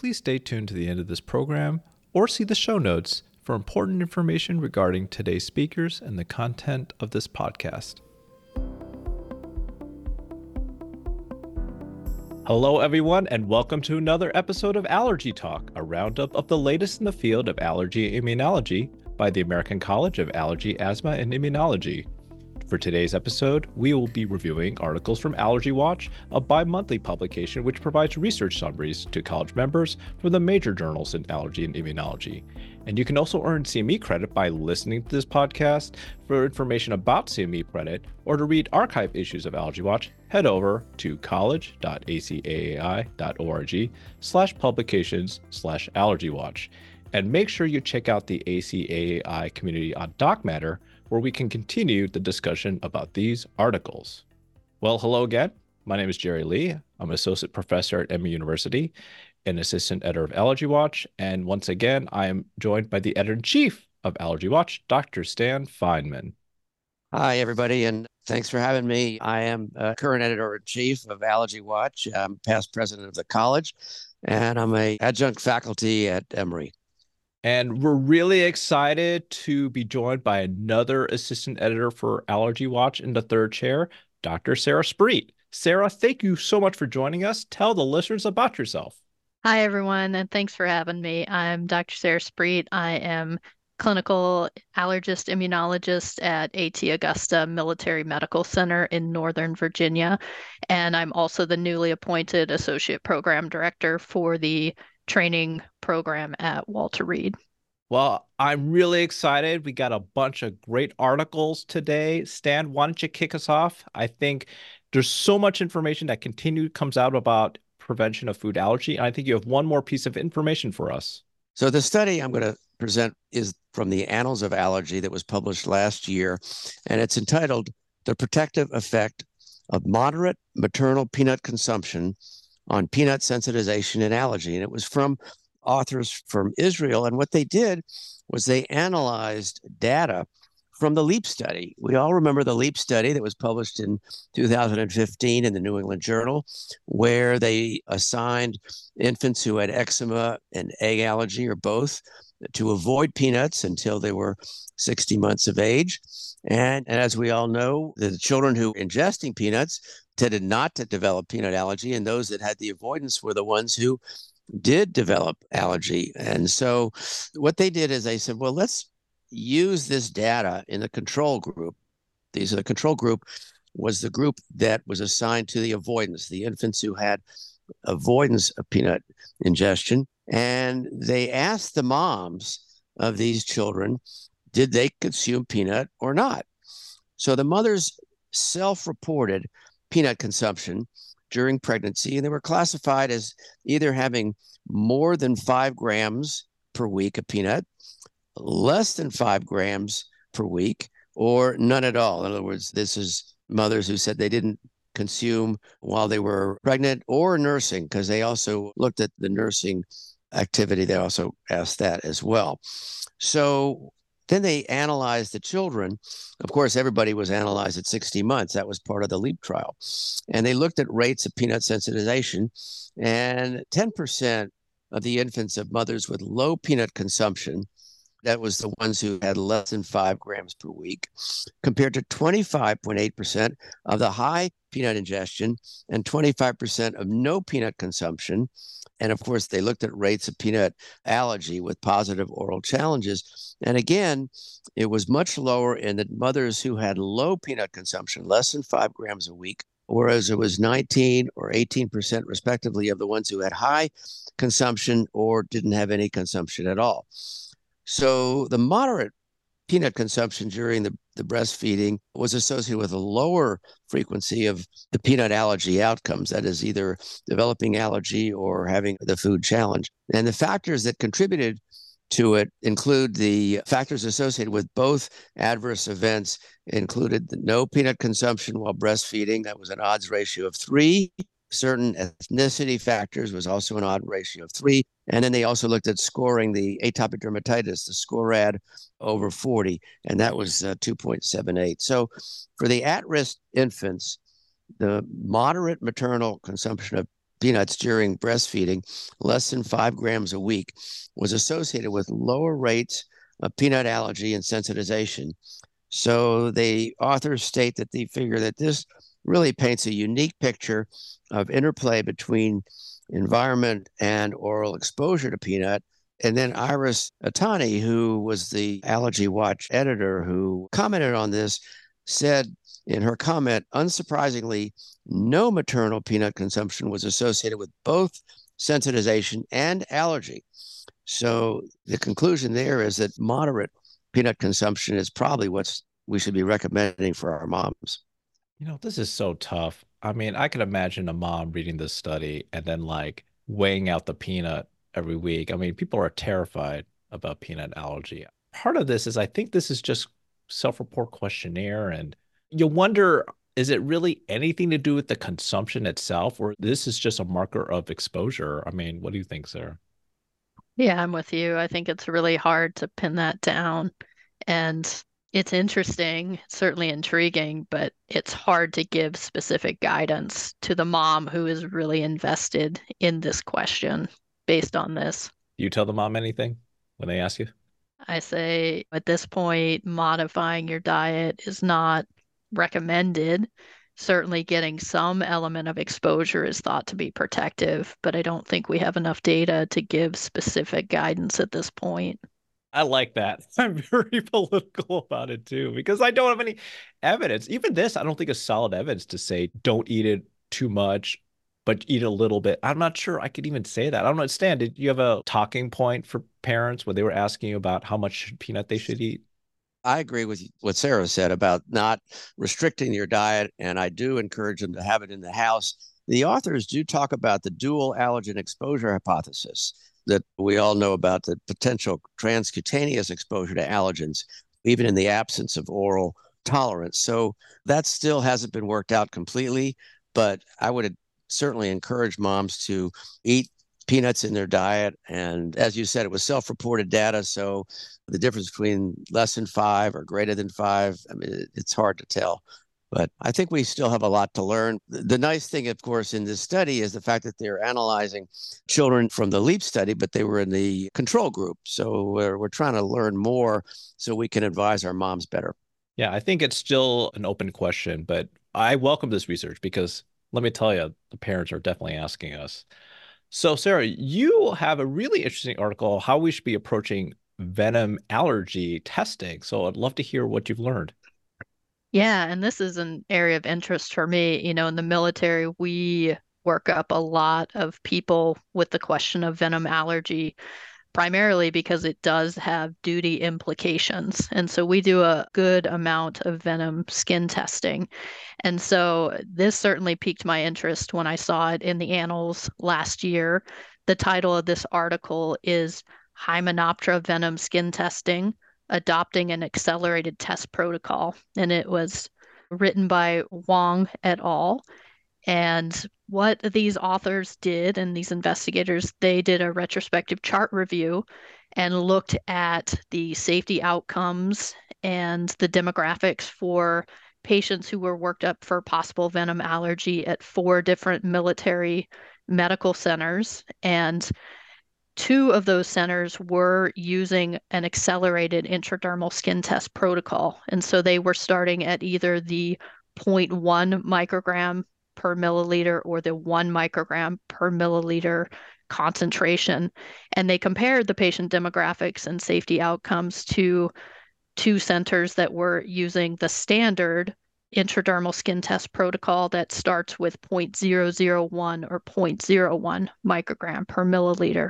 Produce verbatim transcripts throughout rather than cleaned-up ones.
please stay tuned to the end of this program or see the show notes for important information regarding today's speakers and the content of this podcast. Hello, everyone, and welcome to another episode of Allergy Talk, a roundup of the latest in the field of allergy immunology by the American College of Allergy, Asthma, and Immunology. For today's episode, we will be reviewing articles from Allergy Watch, a bi-monthly publication which provides research summaries to college members from the major journals in allergy and immunology. And you can also earn C M E credit by listening to this podcast. For information about C M E credit or to read archive issues of Allergy Watch, head over to college.acai.org slash publications slash Allergy Watch. And make sure you check out the A C A A I community on DocMatter, where we can continue the discussion about these articles. Well, hello again. My name is Jerry Lee. I'm an associate professor at Emory University, an assistant editor of Allergy Watch. And once again, I am joined by the editor-in-chief of Allergy Watch, Doctor Stan Fineman. Hi, everybody, and thanks for having me. I am uh, current editor-in-chief of Allergy Watch. I'm past president of the college, and I'm an adjunct faculty at Emory. And we're really excited to be joined by another assistant editor for Allergy Watch in the third chair, Doctor Sarah Spreet. Sarah, thank you so much for joining us. Tell the listeners about yourself. Hi, everyone, and thanks for having me. I'm Doctor Sarah Spreet. I am clinical allergist immunologist at AT Augusta Military Medical Center in Northern Virginia. And I'm also the newly appointed associate program director for the training program at Walter Reed. Well, I'm really excited. We got a bunch of great articles today. Stan, why don't you kick us off? I think there's so much information that continued comes out about prevention of food allergy. And I think you have one more piece of information for us. So the study I'm going to present is from the Annals of Allergy that was published last year, and it's entitled The Protective Effect of Moderate Maternal Peanut Consumption on Peanut Sensitization and Allergy. And it was from authors from Israel. And what they did was they analyzed data from the LEAP study. We all remember the LEAP study that was published in two thousand fifteen in the New England Journal, where they assigned infants who had eczema and egg allergy or both to avoid peanuts until they were sixty months of age. And, and as we all know, the children who were ingesting peanuts tended not to develop peanut allergy, and those that had the avoidance were the ones who did develop allergy. And so what they did is they said, well, let's use this data in the control group. These are the control group was the group that was assigned to the avoidance, the infants who had avoidance of peanut ingestion. And they asked the moms of these children, did they consume peanut or not? So the mothers self-reported peanut consumption during pregnancy, and they were classified as either having more than five grams per week of peanut, less than five grams per week, or none at all. In other words, this is mothers who said they didn't consume while they were pregnant or nursing, because they also looked at the nursing activity. They also asked that as well. So then they analyzed the children. Of course, everybody was analyzed at sixty months. That was part of the LEAP trial. And they looked at rates of peanut sensitization, and ten percent of the infants of mothers with low peanut consumption, that was the ones who had less than five grams per week, compared to twenty-five point eight percent of the high peanut ingestion and twenty-five percent of no peanut consumption. And of course, they looked at rates of peanut allergy with positive oral challenges. And again, it was much lower in the mothers who had low peanut consumption, less than five grams a week, whereas it was nineteen or eighteen percent respectively of the ones who had high consumption or didn't have any consumption at all. So the moderate peanut consumption during the, the breastfeeding was associated with a lower frequency of the peanut allergy outcomes, that is either developing allergy or having the food challenge. And the factors that contributed to it include the factors associated with both adverse events included the no peanut consumption while breastfeeding. That was an odds ratio of three. Certain ethnicity factors was also an odd ratio of three. And then they also looked at scoring the atopic dermatitis, the SCORAD over forty, and that was uh, two point seven eight. So for the at-risk infants, the moderate maternal consumption of peanuts during breastfeeding, less than five grams a week, was associated with lower rates of peanut allergy and sensitization. So the authors state that they figure that this really paints a unique picture of interplay between environment and oral exposure to peanut. And then Iris Ohtani, who was the Allergy Watch editor who commented on this, said in her comment, unsurprisingly, no maternal peanut consumption was associated with both sensitization and allergy. So the conclusion there is that moderate peanut consumption is probably what we should be recommending for our moms. You know, this is so tough. I mean, I can imagine a mom reading this study and then like weighing out the peanut every week. I mean, people are terrified about peanut allergy. Part of this is I think this is just self-report questionnaire, and you wonder, is it really anything to do with the consumption itself, or this is just a marker of exposure? I mean, what do you think, Sarah? Yeah, I'm with you. I think it's really hard to pin that down. And it's interesting, certainly intriguing, but it's hard to give specific guidance to the mom who is really invested in this question based on this. Do you tell the mom anything when they ask you? I say at this point, modifying your diet is not recommended. Certainly, getting some element of exposure is thought to be protective, but I don't think we have enough data to give specific guidance at this point. I like that. I'm very political about it too, because I don't have any evidence. Even this, I don't think is solid evidence to say don't eat it too much, but eat a little bit. I'm not sure I could even say that. I don't understand. Did you have a talking point for parents when they were asking you about how much peanut they should eat? I agree with what Sarah said about not restricting your diet, and I do encourage them to have it in the house. The authors do talk about the dual allergen exposure hypothesis that we all know about, the potential transcutaneous exposure to allergens, even in the absence of oral tolerance. So that still hasn't been worked out completely, but I would certainly encourage moms to eat peanuts in their diet. And as you said, it was self-reported data. So the difference between less than five or greater than five, I mean, it's hard to tell. But I think we still have a lot to learn. The nice thing, of course, in this study is the fact that they're analyzing children from the LEAP study, but they were in the control group. So we're, we're trying to learn more so we can advise our moms better. Yeah, I think it's still an open question, but I welcome this research because let me tell you, the parents are definitely asking us. So, Sarah, you have a really interesting article, how we should be approaching venom allergy testing. So I'd love to hear what you've learned. Yeah, and this is an area of interest for me. You know, in the military, we work up a lot of people with the question of venom allergy, primarily because it does have duty implications. And so we do a good amount of venom skin testing. And so this certainly piqued my interest when I saw it in the annals last year. The title of this article is Hymenoptera Venom Skin Testing, Adopting an Accelerated Test Protocol. And it was written by Wong et al. And what these authors did and these investigators, they did a retrospective chart review and looked at the safety outcomes and the demographics for patients who were worked up for possible venom allergy at four different military medical centers. And two of those centers were using an accelerated intradermal skin test protocol. And so they were starting at either the zero point one microgram per milliliter or the one microgram per milliliter concentration. And they compared the patient demographics and safety outcomes to two centers that were using the standard intradermal skin test protocol that starts with zero point zero zero one or zero point zero one microgram per milliliter.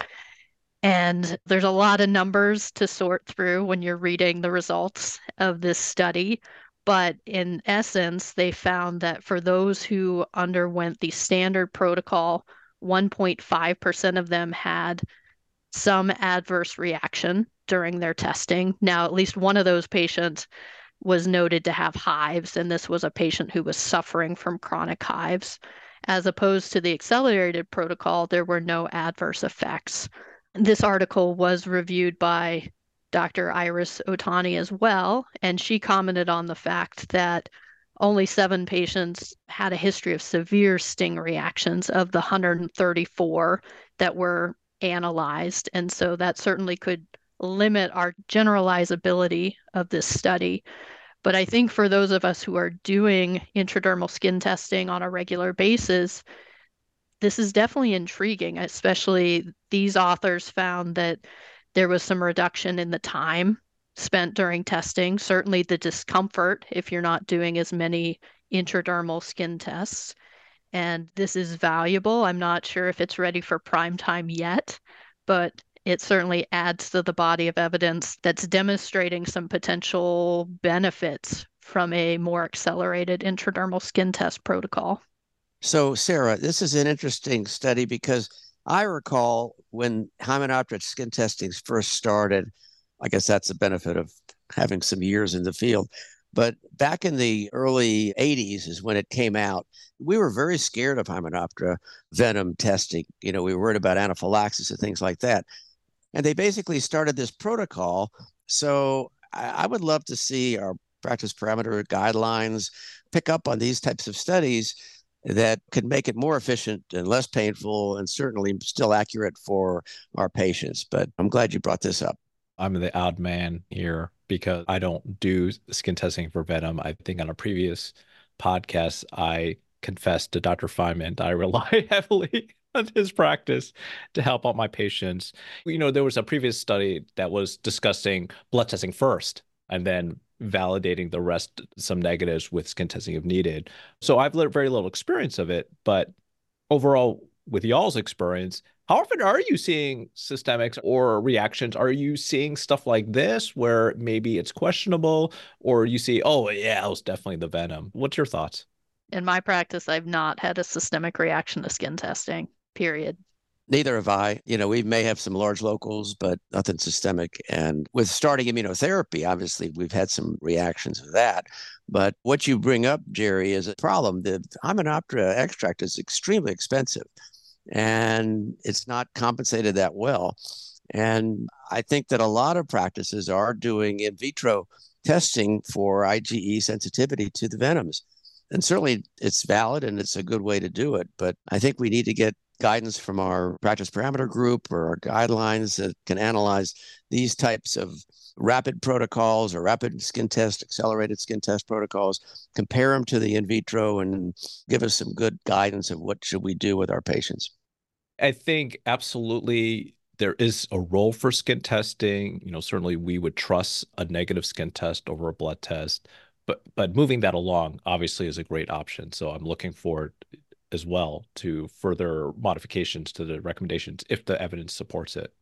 And there's a lot of numbers to sort through when you're reading the results of this study. But in essence, they found that for those who underwent the standard protocol, one point five percent of them had some adverse reaction during their testing. Now, at least one of those patients was noted to have hives, and this was a patient who was suffering from chronic hives. As opposed to the accelerated protocol, there were no adverse effects. This article was reviewed by Doctor Iris Ohtani as well, and she commented on the fact that only seven patients had a history of severe sting reactions of the one hundred thirty-four that were analyzed. And so that certainly could limit our generalizability of this study. But I think for those of us who are doing intradermal skin testing on a regular basis, this is definitely intriguing, especially these authors found that there was some reduction in the time spent during testing, certainly the discomfort if you're not doing as many intradermal skin tests. And this is valuable. I'm not sure if it's ready for prime time yet, but it certainly adds to the body of evidence that's demonstrating some potential benefits from a more accelerated intradermal skin test protocol. So, Sarah, this is an interesting study because I recall when Hymenoptera skin testing first started, I guess that's the benefit of having some years in the field. But back in the early eighties is when it came out. We were very scared of Hymenoptera venom testing. You know, we were worried about anaphylaxis and things like that. And they basically started this protocol. So I, I would love to see our practice parameter guidelines pick up on these types of studies that could make it more efficient and less painful and certainly still accurate for our patients. But I'm glad you brought this up. I'm the odd man here because I don't do skin testing for venom. I think on a previous podcast, I confessed to Doctor Feynman I rely heavily on his practice to help out my patients. You know, there was a previous study that was discussing blood testing first and then validating the rest, some negatives with skin testing if needed. So I've very little experience of it, but overall, with y'all's experience, how often are you seeing systemics or reactions? Are you seeing stuff like this where maybe it's questionable, or you see, oh yeah, it was definitely the venom? What's your thoughts? In my practice, I've not had a systemic reaction to skin testing, period. Neither have I. You know, we may have some large locals, but nothing systemic. And with starting immunotherapy, obviously, we've had some reactions to that. But what you bring up, Jerry, is a problem. The Hymenoptera extract is extremely expensive, and it's not compensated that well. And I think that a lot of practices are doing in vitro testing for IgE sensitivity to the venoms. And certainly it's valid and it's a good way to do it. But I think we need to get guidance from our practice parameter group or our guidelines that can analyze these types of rapid protocols or rapid skin test, accelerated skin test protocols, compare them to the in vitro and give us some good guidance of what should we do with our patients. I think absolutely there is a role for skin testing. You know, certainly we would trust a negative skin test over a blood test, but but moving that along obviously is a great option. So I'm looking forward as well to further modifications to the recommendations if the evidence supports it.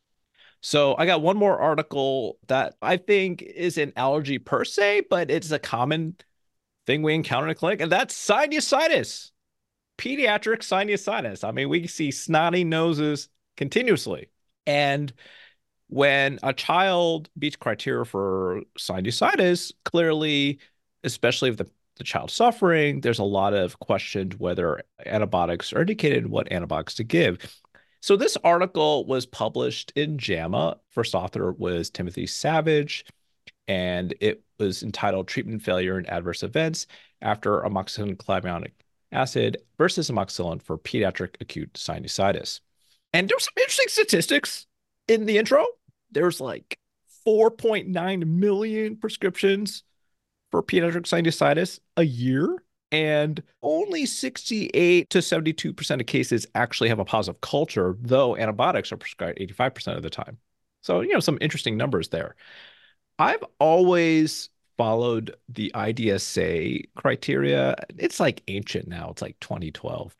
So I got one more article that I think is an allergy per se, but it's a common thing we encounter in the clinic, and that's sinusitis, pediatric sinusitis. I mean, we see snotty noses continuously. And when a child meets criteria for sinusitis, clearly, especially if the the child suffering, there's a lot of questions whether antibiotics are indicated, what antibiotics to give. So this article was published in JAMA. First author was Timothy Savage, and it was entitled Treatment Failure and Adverse Events After Amoxicillin Clavulanate Acid versus Amoxicillin for Pediatric Acute Sinusitis. And there were some interesting statistics in the intro. There's like four point nine million prescriptions for pediatric sinusitis a year, and only sixty-eight to seventy-two percent of cases actually have a positive culture, though antibiotics are prescribed eighty-five percent of the time. So, you know, some interesting numbers there. I've always followed the I D S A criteria. It's like ancient now. It's like twenty twelve.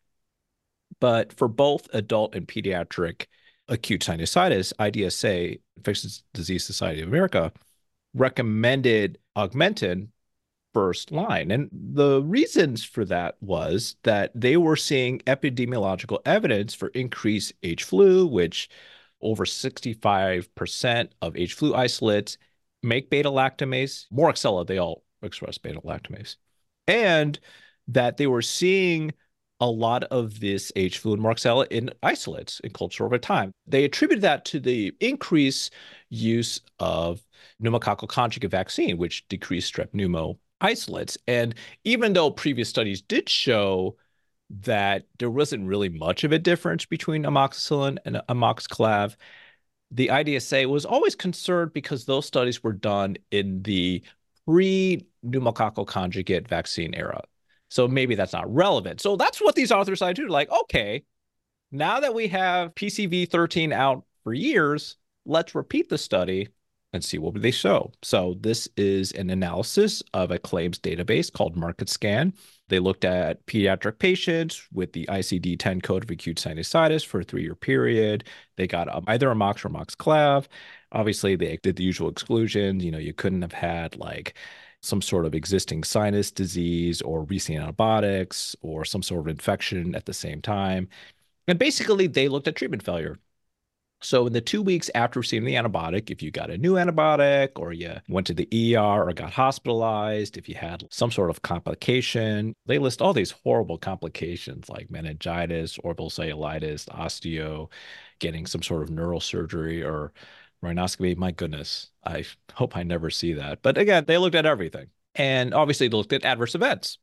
But for both adult and pediatric acute sinusitis, I D S A, Infectious Disease Society of America, recommended Augmentin first line. And the reasons for that was that they were seeing epidemiological evidence for increased H flu, which over sixty-five percent of H flu isolates make beta-lactamase. Moraxella, they all express beta-lactamase. And that they were seeing a lot of this H flu and Moraxella in isolates in culture over time. They attributed that to the increased use of pneumococcal conjugate vaccine, which decreased strep pneumo isolates. And even though previous studies did show that there wasn't really much of a difference between amoxicillin and amoxiclav, the I D S A was always concerned because those studies were done in the pre-pneumococcal conjugate vaccine era. So maybe that's not relevant. So that's what these authors decided to do. Like, okay, now that we have P C V thirteen out for years, let's repeat the study and see what they show. So this is an analysis of a claims database called MarketScan. They looked at pediatric patients with the I C D ten code of acute sinusitis for a three-year period. They got um, either amox or amoxiclav. Obviously, they did the usual exclusions. You know, you couldn't have had like some sort of existing sinus disease or recent antibiotics or some sort of infection at the same time. And basically, they looked at treatment failure. So in the two weeks after receiving the antibiotic, if you got a new antibiotic or you went to the E R or got hospitalized, if you had some sort of complication, they list all these horrible complications like meningitis, orbital cellulitis, osteo, getting some sort of neurosurgery or rhinoscopy. My goodness, I hope I never see that. But again, they looked at everything. And obviously, they looked at adverse events.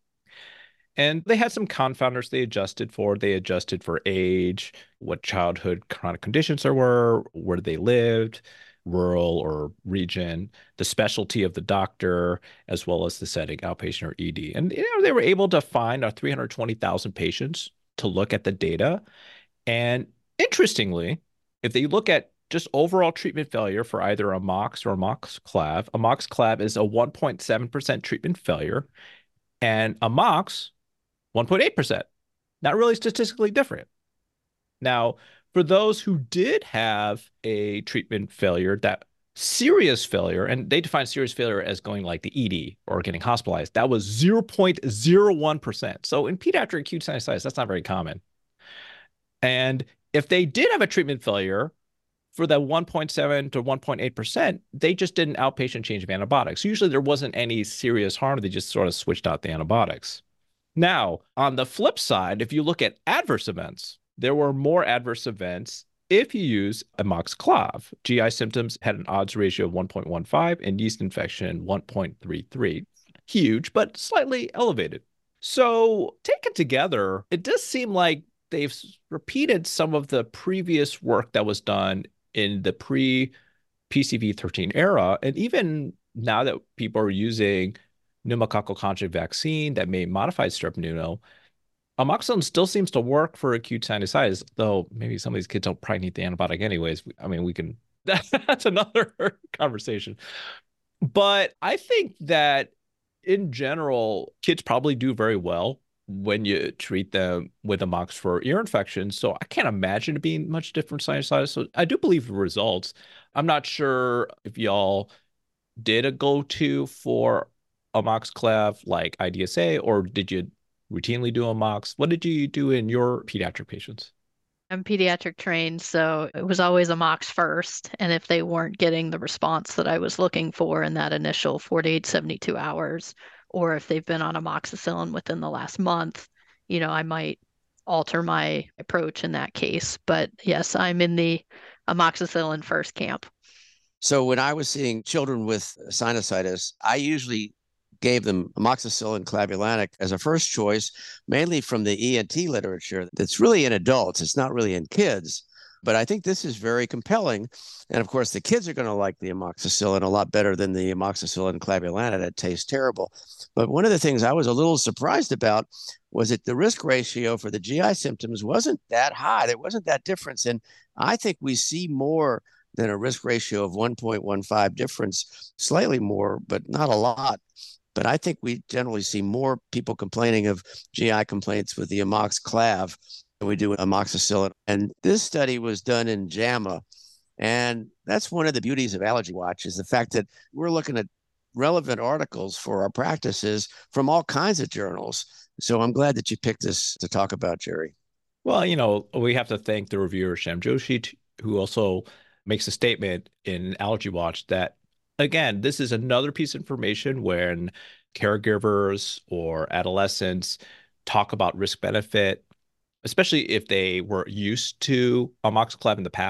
And they had some confounders they adjusted for. They adjusted for age, what childhood chronic conditions there were, where they lived, rural or region, the specialty of the doctor, as well as the setting, outpatient or E D. And you know, they were able to find our three hundred twenty thousand patients to look at the data. And interestingly, if they look at just overall treatment failure for either amox or amoxiclav, amoxiclav is a one point seven percent treatment failure, and amox one point eight percent. Not really statistically different. Now, for those who did have a treatment failure, that serious failure, and they define serious failure as going like the E D or getting hospitalized, that was zero point zero one percent. So in pediatric acute sinusitis, that's not very common. And if they did have a treatment failure for that one point seven to one point eight percent, they just did an outpatient change of antibiotics. Usually there wasn't any serious harm. They just sort of switched out the antibiotics. Now, on the flip side, if you look at adverse events, there were more adverse events if you use amoxiclav. G I symptoms had an odds ratio of one point one five and yeast infection one point three three. Huge, but slightly elevated. So taken together, it does seem like they've repeated some of the previous work that was done in the pre-P C V thirteen era. And even now that people are using pneumococcal conjugate vaccine that may modify strep pneumo, amoxicillin still seems to work for acute sinusitis, though maybe some of these kids don't probably need the antibiotic anyways. I mean, we can, that's another conversation. But I think that in general, kids probably do very well when you treat them with amox for ear infections. So I can't imagine it being much different sinusitis. So I do believe the results. I'm not sure if y'all did a go-to for amoxiclav like I D S A, or did you routinely do amox? What did you do in your pediatric patients? I'm pediatric trained, so it was always amox first. And if they weren't getting the response that I was looking for in that initial forty-eight, seventy-two hours, or if they've been on amoxicillin within the last month, you know, I might alter my approach in that case. But yes, I'm in the amoxicillin first camp. So when I was seeing children with sinusitis, I usually gave them amoxicillin clavulanic as a first choice, mainly from the E N T literature that's really in adults. It's not really in kids. But I think this is very compelling. And of course, the kids are going to like the amoxicillin a lot better than the amoxicillin clavulanic. It tastes terrible. But one of the things I was a little surprised about was that the risk ratio for the G I symptoms wasn't that high. There wasn't that difference. And I think we see more than a risk ratio of one point one five difference, slightly more, but not a lot. But I think we generally see more people complaining of G I complaints with the amoxiclav than we do with amoxicillin. And this study was done in JAMA. And that's one of the beauties of Allergy Watch is the fact that we're looking at relevant articles for our practices from all kinds of journals. So I'm glad that you picked this to talk about, Jerry. Well, you know, we have to thank the reviewer, Shyam Joshi, who also makes a statement in Allergy Watch that, again, this is another piece of information when caregivers or adolescents talk about risk benefit, especially if they were used to amoxiclav in the past.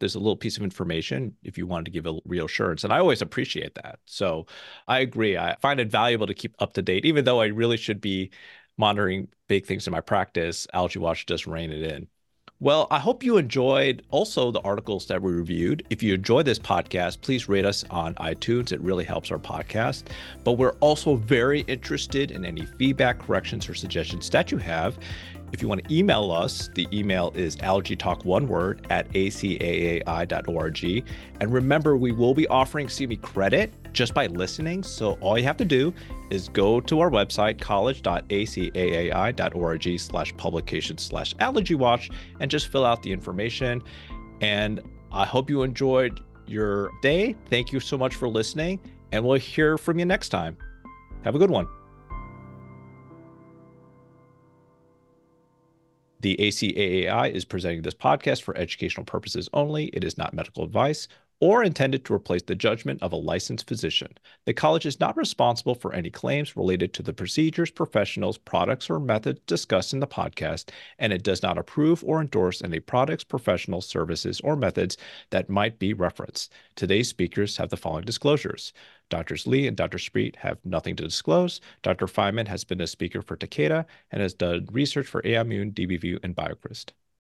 there's a little piece of information if you wanted to give a reassurance. And I always appreciate that. So I agree. I find it valuable to keep up to date, even though I really should be monitoring big things in my practice. Algae Watch does rein it in. Well, I hope you enjoyed also the articles that we reviewed. If you enjoyed this podcast, please rate us on iTunes. It really helps our podcast. But we're also very interested in any feedback, corrections, or suggestions that you have. If you want to email us, the email is allergytalk, one word, at a c a a i dot org. And remember, we will be offering C M E credit just by listening. So all you have to do is go to our website, college dot a c a a i dot org slash publication slash allergy watch, and just fill out the information. And I hope you enjoyed your day. Thank you so much for listening, and we'll hear from you next time. Have a good one. The A C A A I is presenting this podcast for educational purposes only. It is not medical advice or intended to replace the judgment of a licensed physician. The college is not responsible for any claims related to the procedures, professionals, products, or methods discussed in the podcast, and it does not approve or endorse any products, professionals, services, or methods that might be referenced. Today's speakers have the following disclosures. Doctors Lee and Doctor Spreet have nothing to disclose. Doctor Feynman has been a speaker for Takeda and has done research for Aimmune, DBView, and BioCryst.